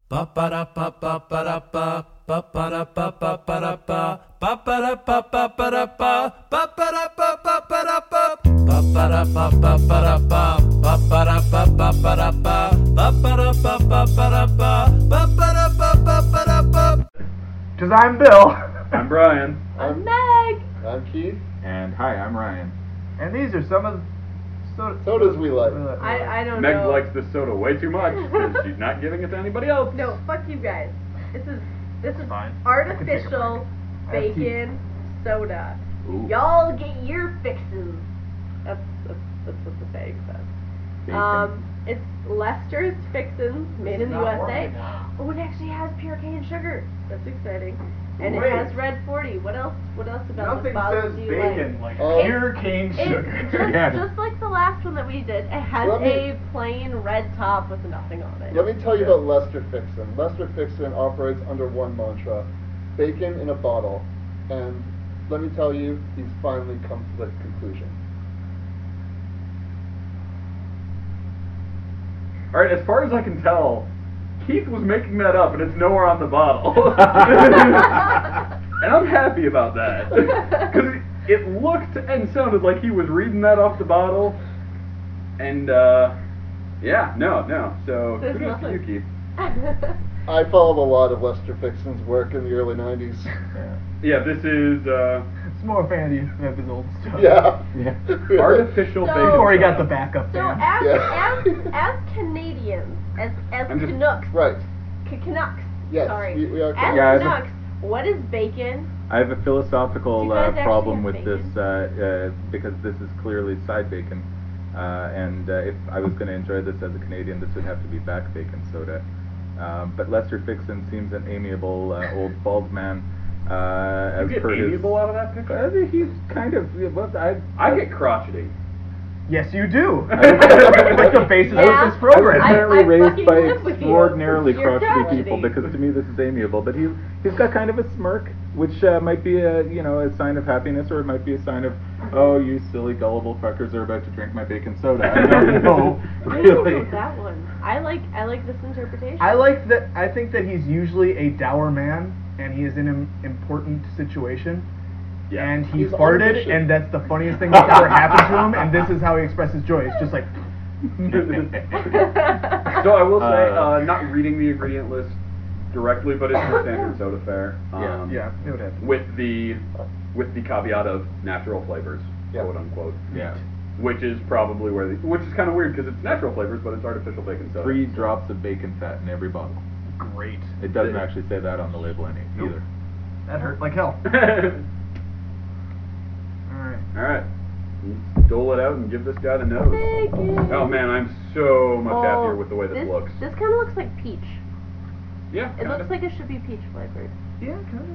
Ba ba da ba ba ba da ba ba ba da ba ba ba da ba ba ba da ba ba ba da ba ba ba da ba ba ba da ba ba ba da ba ba ba da ba ba ba da ba ba ba da ba ba ba da ba ba ba da ba ba ba da ba ba ba da ba. 'Cause I'm Bill. I'm Brian. I'm Meg. I'm Keith. And hi, I'm Ryan. And these are some of the sodas we like. I don't Meg know. likes this soda way too much because she's not giving it to anybody else. No, fuck you guys. This is Fine. artificial I have tea. bacon soda. Ooh. Y'all get your fixes. That's what the saying says. Bacon. It's Lester's Fixins, made in the not USA. working. Oh, it actually has pure cane sugar. That's exciting. And Wait. it has red 40. What else about Nothing this bottle says do you bacon like? like pure cane It, sugar. just, Yeah. just like the last one that we did, it has Let me- a plain red top with nothing on it. Let me tell you about Lester Fixin. Lester Fixin operates under one mantra: bacon in a bottle. And let me tell you, he's finally come to the conclusion. All right, as far as I can tell, Keith was making that up, and it's nowhere on the bottle. And I'm happy about that because it looked and sounded like he was reading that off the bottle. And yeah, no. So There's kudos to you, nothing. Keith. I followed a lot of Lester Fixin's work in the early 90s. Yeah, this is It's more fancy than his old stuff. Yeah. Yeah. artificial So- bacon. Or he got soda. the backup So fan. as Canadians, as I'm just- Canucks, Right. Canucks. Yes, Sorry. we are As Yeah, Canucks, what is bacon? I have a philosophical Do you guys actually problem have with bacon? this because this is clearly side bacon. And if I was going to enjoy this as a Canadian, this would have to be back bacon soda. But Lester Fixin seems an amiable old bald man. You As get per his, amiable out of that picture? he's kind of. Well, I get crotchety. Yes, you do. I- Like the basis Yeah. of this program. I- apparently I raised fucking by live with you. extraordinarily You're crotchety crotchety. people because to me this is amiable. But he's got kind of a smirk, which might be a a sign of happiness, or it might be a sign of, oh, you silly gullible fuckers are about to drink my bacon soda. I don't know I don't really. know that one. I like this interpretation. I like that. I think that he's usually a dour man, and he is in an important situation. Yeah. And he He's on a farted, mission. and that's the funniest thing that's ever happened to him. And this is how he expresses joy. It's just like. So I will say, not reading the ingredient list directly, but it's the standard soda fare. Yeah, it would have to. With the caveat of natural flavors, Yeah. quote unquote. Yeah. Which is probably which is kind of weird because it's natural flavors, but it's artificial bacon soda. 3 drops of bacon fat in every bottle. Great. It doesn't actually say that on the label Nope. either. That hurt like hell. Alright. All right, let's dole it out and give this guy the nose. Bacon. Oh man, I'm so much Oh, happier with the way this looks. This kind of looks like peach. Yeah, It kinda. looks like it should be peach flavored. Yeah, kind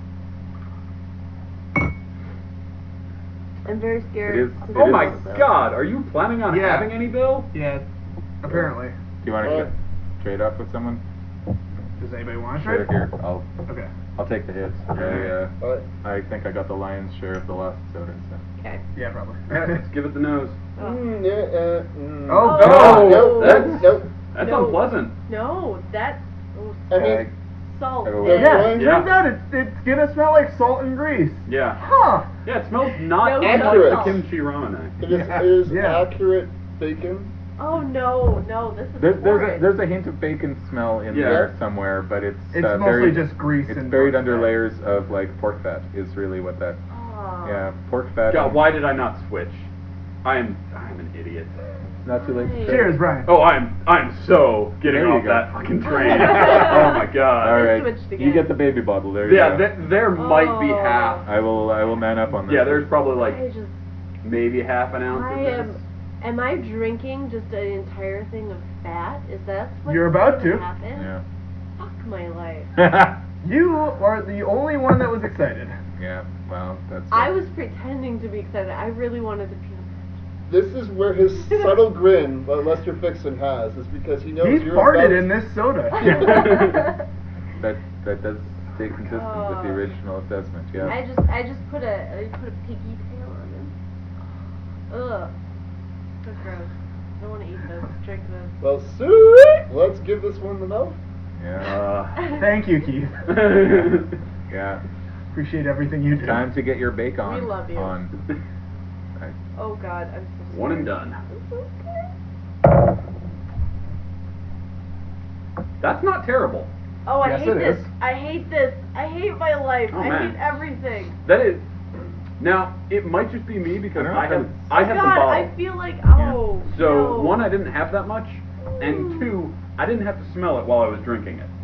I'm very scared. It is- to it Oh do my this, though. God, are you planning on Yeah. having any, Bill? of. Yeah, apparently. Do you want Well- to trade off with someone? Does anybody want to Sure, try? here. I'll Okay. take the hits. Alright. I think I got the lion's share of the last soda. So. Okay. Yeah, probably. All right, let's give it the nose. Oh. Oh, God. Nope, That's- nope. That's No. unpleasant. No, that. Oh, I mean, salt. Oh, Yeah. Yeah, it Yeah. turns out it's gonna smell like salt and grease. Yeah. Huh. Yeah, it smells not No, Accurate. like the kimchi ramen. it is Yeah. accurate bacon. Oh no, this is There's horrid. a hint of bacon smell in Yeah. there somewhere, but it's It's mostly buried, just grease It's and buried pork under fat. layers of like pork fat is really what that. Oh. Yeah, pork fat. God, and- why did I not switch? I'm an idiot. It's not too late. To Nice. Cheers, Brian. Oh, I'm so getting There you off go. that fucking train. Oh my God. All right, switched you again. get the baby bottle. There you Yeah, go. there might be Oh. half. I will man up on this. Yeah, there's probably like I just. maybe half an ounce I of this. am I drinking just an entire thing of fat? Is that what You're about to. happen? Yeah. Fuck my life. You are the only one that was excited. Yeah. Well, that's. I was pretending to be excited. I really wanted the peanut This is where his subtle grin that Lester Fixin has is because he knows He you're farted about in this soda. butter. That does stay consistent with the original assessment. Yeah. I just put a piggy tail on him. Ugh. So gross. I don't want to eat this. Drink this. Well, sweet. Let's give this one the mouth. Yeah. Thank you, Keith. Yeah. Appreciate everything you do. Time to get your bake on. We love you. On. Oh God, I'm so One and scared. done. I'm so scared. That's not terrible. Oh, I Yes, hate it this. is. I hate this. I hate my life. Oh, I man. hate everything. That is. Now it might just be me because I don't know I if have it's- I have the God, bottle. I feel like oh. So no. one, I didn't have that much, and two, I didn't have to smell it while I was drinking it.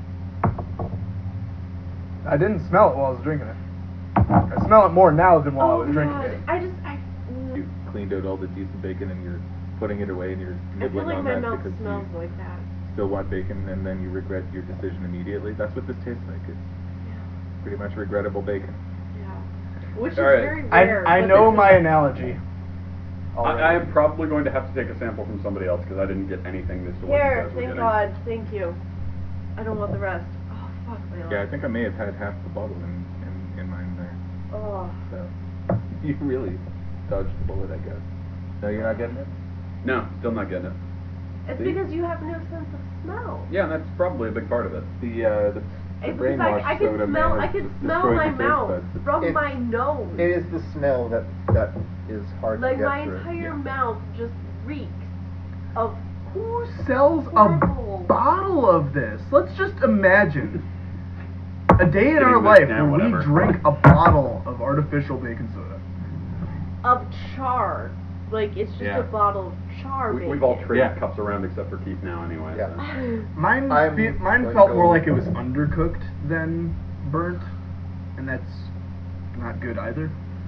I didn't smell it while I was drinking it. I smell it more now than while I Oh was drinking God, it. You cleaned out all the decent bacon and you're putting it away and you're I feel nibbling like on my that mouth because smells you like that. still want bacon and then you regret your decision immediately. That's what this tastes like. It's Yeah. pretty much regrettable bacon. Yeah. Which is All right. very rare. I but know this my is- analogy. I am probably going to have to take a sample from somebody else because I didn't get anything this what you Here, guys were thank getting. God. Thank you. I don't want the rest. Oh fuck my life. Yeah, I think I may have had half the bottle in mine there. Oh. So you really dodged the bullet, I guess. No, you're not getting it? No, still not getting it. It's See? because you have no sense of smell. Yeah, and that's probably a big part of it. The It's because brainwash I soda can may smell. have I can just smell destroyed my your taste mouth buds. from It's- my nose. It is the smell that is hard Like to get my through. entire mouth just reeks of. Who sells Horrible. a bottle of this? Let's just imagine a day in Getting our this life down, where whatever. we drink a bottle of artificial baking soda. Of char. Like it's just Yeah. a bottle of char. We've all bacon. traded Yeah. cups around except for Keith now, anyway. Yeah. so. Mine, I'm mine going felt to more go- like it was undercooked than burnt, and that's not good either.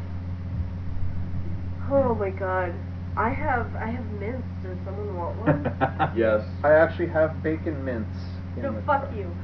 Oh my God. I have mints. Does someone want one? Yes. I actually have bacon mints. in No, the fuck car. you.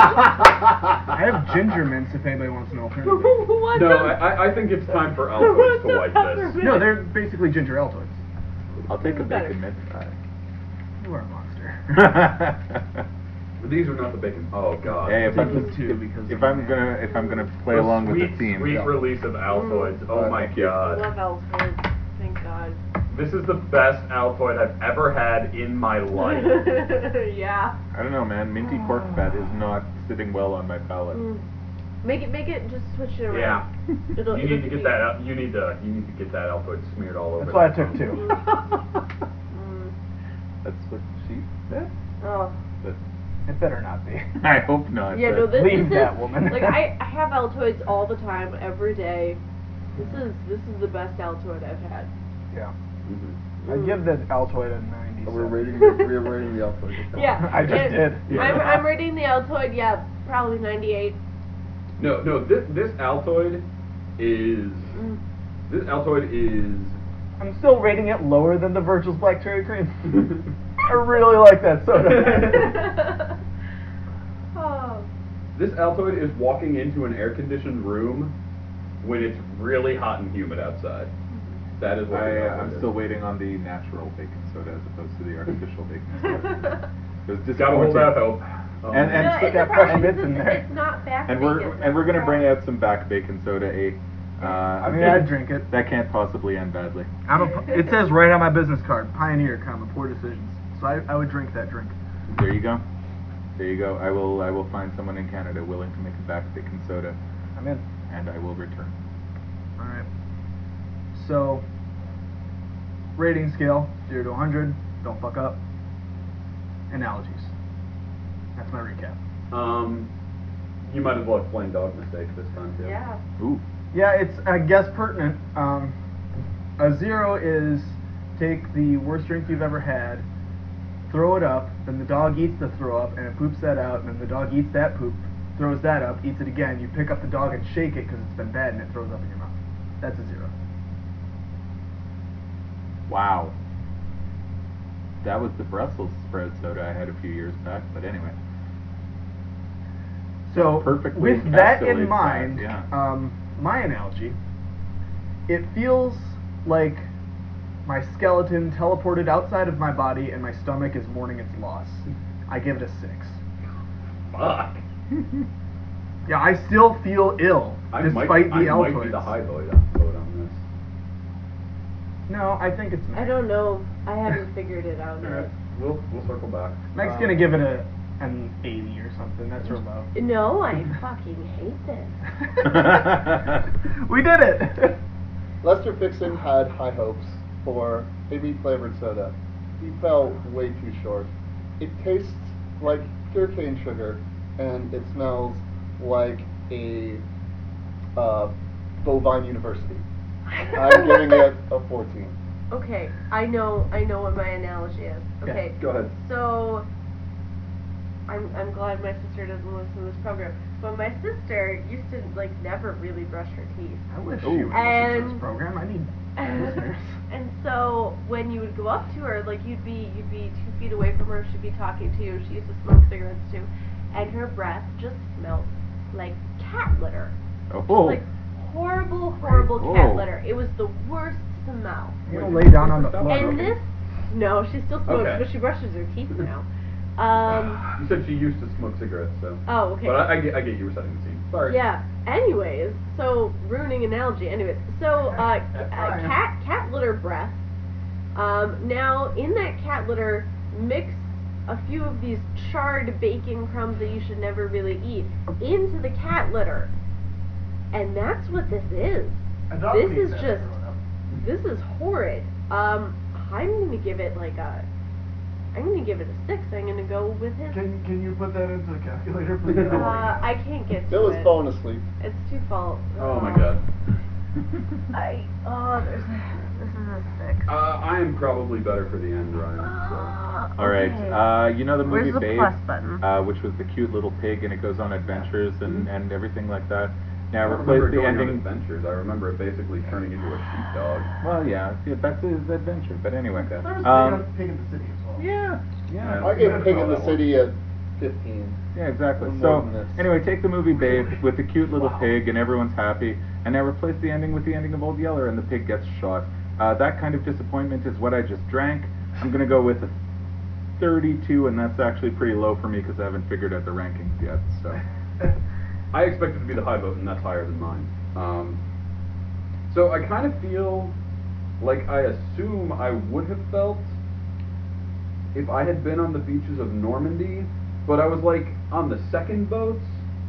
I have ginger mints if anybody wants an alternative. What No, the- I think it's time for Altoids to wipe this. No, they're basically ginger Altoids. I'll take a Better. bacon mint. You are a monster. These are not the bacon. Oh God. Hey, if Taking I'm two because if of I'm gonna play along with the theme, Sweet Yeah. release of Altoids. Oh my Thank you. I God. love Altoids. Thank God. This is the best Altoid I've ever had in my life. Yeah. I don't know, man. Minty pork fat is not sitting well on my palate. Mm. Make it. Just switch it around. Yeah. It'll, You it'll need to get be- that out. You need to get that Altoid smeared all over. That's why I that took phone. two. Mm. That's what she said. Oh. But It better not be. I hope not. Yeah, but- no, this Leave is that woman. like I have Altoids all the time, every day. This is the best Altoid I've had. Yeah. Mhm. I give the Altoid a 90. We're rating the Altoid. Yeah. I just and did. I'm rating the Altoid. Yeah, probably 98. No. This Altoid is Mm. this Altoid is. I'm still rating it lower than the Virgil's Black Cherry Cream. I really like that soda. Oh. This Altoid is walking into an air-conditioned room when it's really hot and humid outside. That is what this Altoid I'm is. still waiting on the natural baking soda as opposed to the artificial baking soda. It was Gotta hold disappointing. out hope. And- Yeah, so it's got a fresh problem bits because in there. It's not back And bacon, we're that's gonna the bring problem. out some back baking soda. I mean, I'd drink it. That can't possibly end badly. It says right on my business card, Pioneer, poor decisions. So I would drink that drink. There you go. There you go. I will find someone in Canada willing to make a back baking soda, I'm in. and I will return. All right. So, rating scale 0 to 100. Don't fuck up. Analogies. That's my recap. You might as well explain dog mistake this time too. Yeah. Ooh. Yeah, it's I guess pertinent. A 0 is take the worst drink you've ever had, throw it up, then the dog eats the throw up and it poops that out, and then the dog eats that poop, throws that up, eats it again. You pick up the dog and shake it because it's been bad and it throws up in your mouth. That's a 0. Wow. That was the Brussels sprout soda I had a few years back, but anyway. So Perfectly with that encapsulates in mind, that, yeah. my analogy, it feels like my skeleton teleported outside of my body and my stomach is mourning its loss. I give it a 6. Fuck. Yeah, I still feel ill despite the I might be Altoids. the high vote on No, I think it's Meg. I don't know. I haven't figured it out this. yet. Alright, we'll circle back. Meg's gonna give it a and 80 or something. That's real low. No, I fucking hate this. We did it! Lester Fixon had high hopes for a wheat flavored soda. He fell way too short. It tastes like pure cane sugar, and it smells like a bovine university. I'm giving it a 14. Okay, I know what my analogy is. Okay, Go ahead. so I'm glad my sister doesn't listen to this program. But my sister used to never really brush her teeth. I wish you would listen to And- this program. I need listeners. And so when you would go up to her, you'd be 2 feet away from her, she'd be talking to you. She used to smoke cigarettes too, and her breath just smelled like cat litter. Oh. Like horrible cat Oh. litter. It was the worst smell. You don't lay down on the floor. And this, no, she still smokes, Okay. but she brushes her teeth now. You said she used to smoke cigarettes, so. Oh, okay. But I get you were setting the scene. Sorry. Yeah. Anyways, so ruining analogy. Anyways, so cat litter breath. Now in that cat litter, mix a few of these charred bacon crumbs that you should never really eat into the cat litter, and that's what this is. This is just. This is horrid. I'm gonna give it I'm gonna give it a 6. I'm gonna go with his. Can you put that into the calculator, please? I can't get to Bill was it. falling asleep. It's too full. Oh my god. This is a 6. I am probably better for the end, Ryan. All right. You know the movie Where's the Babe, plus button? which was the cute little pig, and it goes on adventures and everything like that. Now I don't replace remember the going on ending. adventures. I remember it basically turning into a sheepdog. Well, yeah, that's his adventure. But anyway, There was Pig in the City as well. yeah. I gave Pig in the City a 15. Yeah, exactly. More So, than this. anyway, take the movie Babe with the cute little pig and everyone's happy, and now replace the ending with the ending of Old Yeller and the pig gets shot. That kind of disappointment is what I just drank. I'm going to go with a 32, and that's actually pretty low for me because I haven't figured out the rankings yet. So, I expected to be the high vote, and that's higher than mine. So I kind of feel like I assume I would have felt if I had been on the beaches of Normandy, but I was on the second boats,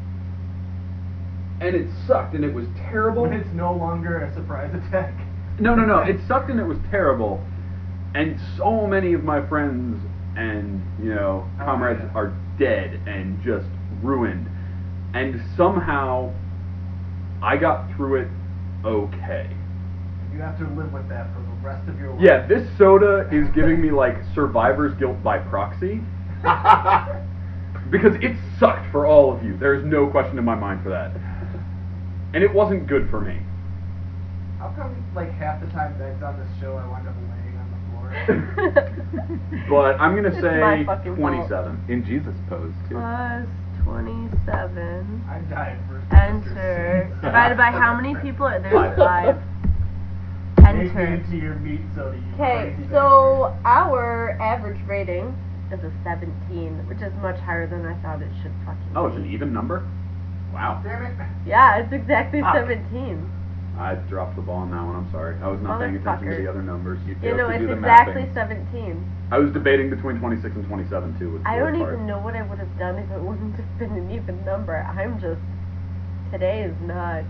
and it sucked, and it was terrible. When it's no longer a surprise attack. No, it sucked and it was terrible, and so many of my friends and comrades are dead and just ruined, and somehow I got through it okay. You have to live with that for the rest of your life. Yeah, this soda is giving me survivor's guilt by proxy. Because it sucked for all of you. There is no question in my mind for that. And it wasn't good for me. How come half the time Meg's on this show I wind up laying on the floor? But I'm going to It's my say fucking fault. 27. in Jesus pose, too. Plus 27. I died first. Enter. Divided by how many people? There's 5. Take me Enter. into your meat soda, you Okay, crazy so our average rating is a 17, which is much higher than I thought it should fucking be. Oh, it's an even number? Wow. bastard. Damn it. Yeah, it's exactly Fuck. 17. I dropped the ball on that one. I'm sorry. I was not paying attention to Motherfucker. the other numbers. You You failed know, to it's do the exactly mapping. 17. I was debating between 26 and 27 too. Was the I don't worst part. even know what I would have done if it wouldn't have been an even number. Today is not.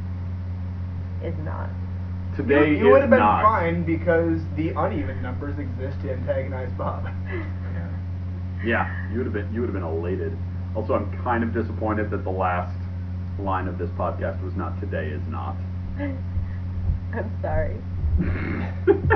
Today You would is have been not. fine because the uneven numbers exist to antagonize Bob. Yeah, you would have been elated. Also, I'm kind of disappointed that the last line of this podcast was not "Today is not." I'm sorry.